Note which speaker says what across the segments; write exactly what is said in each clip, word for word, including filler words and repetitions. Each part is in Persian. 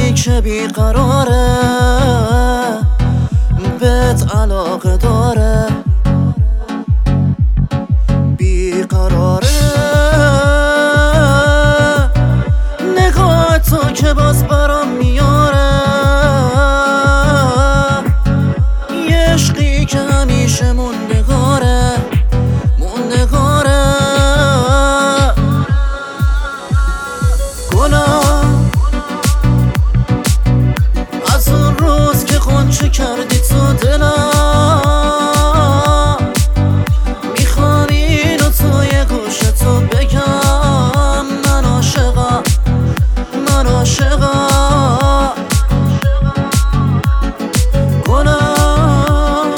Speaker 1: دلی که بیقراره بهت علاقه داره، بیقراره نگاه تو که باز برام میاره، یه عشقی که همیشه موندگاره موندگاره. گلم از اون روز که غنچه کردی تو دلم، میخوام اینو توی گوش تو بگم، من عاشقم من عاشقم. گلم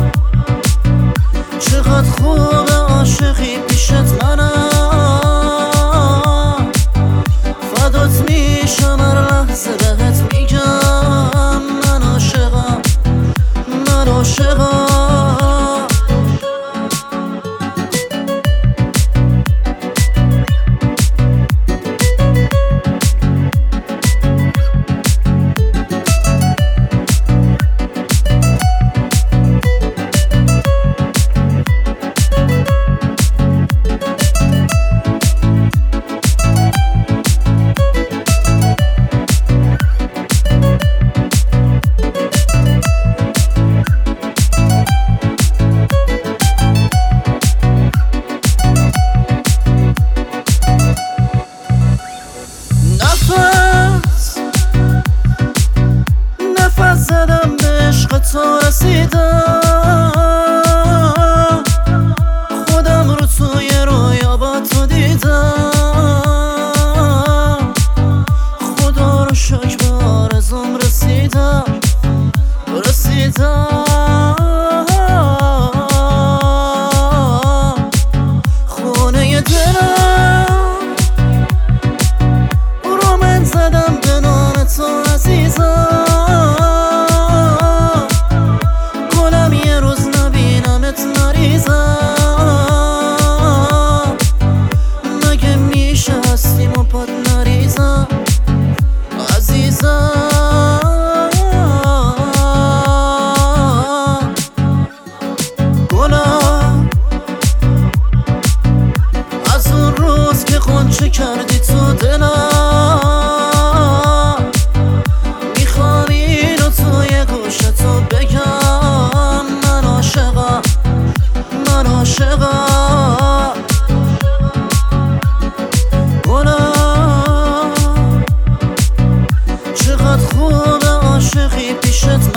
Speaker 1: چقدر خوبه عاشقی پیشت منم، فدات میشم هر لحظه بهت میگم، من عاشقم من عاشقم. نفس زدم به عشق تو رسیدم، خودم رو توی رویا با تو دیدم، خدا رو شکر به آرزوم رسیدم رسیدم. خونه دلم رو من زدم به نام تو عزیزم، گلم یه روز نبینمت نریزم، مگه میشه هستیم و پات نریزم عزیزم. گلم از اون روز که غنچه کردی تو دلم، میخوام اینو توی گوش تو بگم، من عاشقم من عاشقم. گلم چقدر خوبه عاشقی پیشت